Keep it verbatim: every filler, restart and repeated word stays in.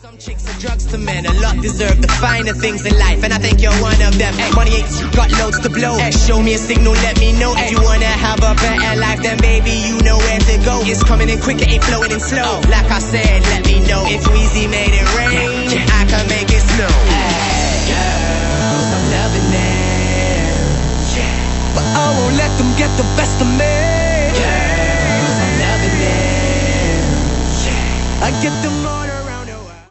Some chicks are drugs to men, a lot deserve the finer things in life, and I think you're one of them. Ay, money ain't you got loads to blow. Ay, show me a signal, let me know. If you wanna have a better life, then baby you know where to go. It's coming in quick, it ain't flowing in slow. Like I said, let me know. If Weezy made it rain, I can make it snow. Ay, girls, I'm loving them, yeah. But I won't let them get the best of me. Girls, I'm loving them, yeah. I get them all.